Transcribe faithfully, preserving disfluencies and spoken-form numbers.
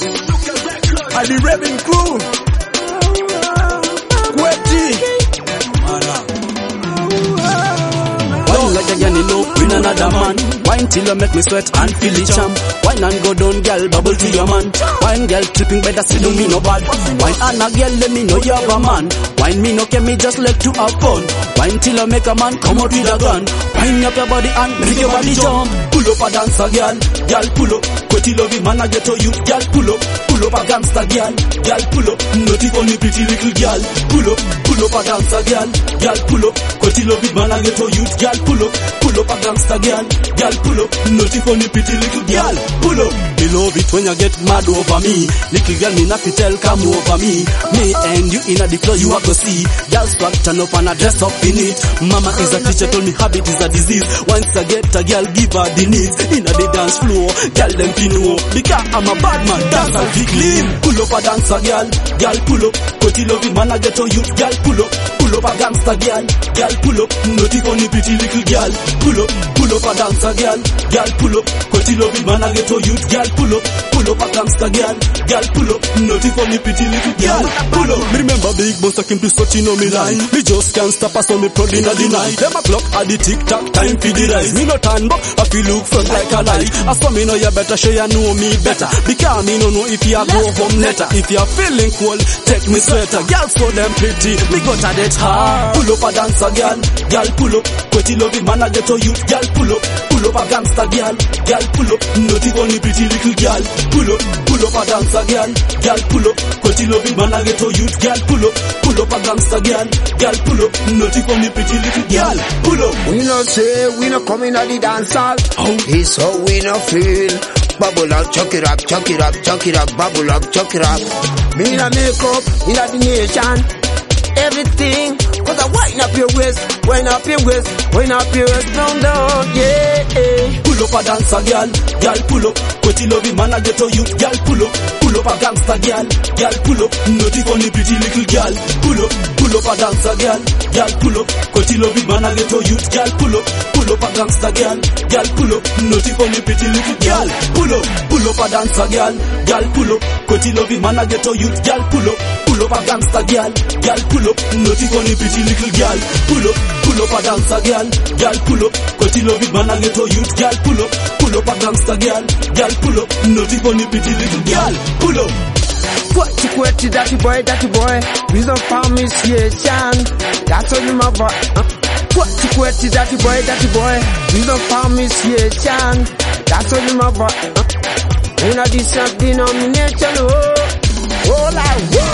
I the Raving crew. Quetty. Wine like a Yanni low, win another man. Wine till you make me sweat and feel the charm. Wine and go down, girl, bubble to your man. Wine girl tripping better, see do me no bad. Wine and a girl, let me know you have a man. Wine me no care, me just like to have fun. Wine till you make a man come out with a gun. Wine up your body and make your body jump. Pull up a dancer, girl, girl pull up. Quetty love it, man I get to you, girl pull up. Pull up a gangster, girl, girl pull up. Naughty funny pretty little girl, pull up. Pull up a dancer, girl, girl pull up. Quetty love it, man I get to you, girl pull up. Pull up a gangster, girl, girl pull up. Naughty funny pretty little girl, pull up. Me love it when you get mad over me. Little girl me not to tell come over me. Me and you in a the floor you have to see. Girl swag turn up and a dress up in it. Mama is a teacher told me habit is a disease. Once I get a girl give her the needs. In a the dance floor, girl them fi know. Because I'm a bad man, dance and fi clean. Pull up a dancer girl, girl pull up. Quetty love it man I get to you, girl pull up. Pull up a gangster girl, girl pull up. Naughty funny pretty little girl, pull up. Pull up a dancer girl, girl pull up. Quetty love it man I get to you, girl pull up. Pull up a gangster girl, girl pull up. Naughty funny pretty little girl, pull up. Me remember big boss I came to such you know me line. Me just can't stop us on me proud in the night. Them a clock at the tick tock time for the rise. Me no turn back, I feel look front like a light. As for me know you better show you know me better. Because me no know if you go home later. If you feeling cold, take me sweater. Girl so them pretty, me got a that hard. Pull up a dancer girl, girl pull up. Quetty love it man I get to you, girl pull up. Pull up a gangster girl, girl pull up. Naughty funny pretty little girl, pull up. Pull up a dancer girl, girl pull up. Quetty love it man I get to you, girl pull up. Pull up a gangster girl, girl pull up. Naughty funny pretty little girl, pull up. We no say we no coming at the dance hall. Oh. It's how we no feel. Bubble up, chuck it up, chuck it up, chuck it up, bubble up, chuck it up. Me in a makeup, in a the nation. Everything, cause I wind up your waist, wind up your waist, wind up your waist, down, down, yeah. Pull up a dancer girl, girl pull up. Quetty love it man I get to you, girl pull up. Pull up a gangster girl, girl pull up. Naughty funny pretty little girl, pull up. Pull up a dancer girl, girl pull up. Quetty love it man I get to you, girl pull up. Pull up a gangster girl, girl pull up. Naughty funny pretty little girl, pull up. Pull up a dancer girl, girl pull up. Quetty love it man I get to you, girl pull up. Pull up a gangster girl, girl pull up. Naughty funny pretty little girl, pull up. Pull up a dancer girl, girl pull up. Quetty love it man I get to you, girl pull up. Pull up a gangster girl, girl pull up. Naughty funny pretty little girl, pull up. Quetty, quetty, dirty boy, dirty boy. Reason for initiation. That's all in my voice. Uh. Quetty, quetty, dirty boy, dirty boy. Reason for initiation. That's all in my voice. Uh. In a decent denomination, oh, oh, like, whoa.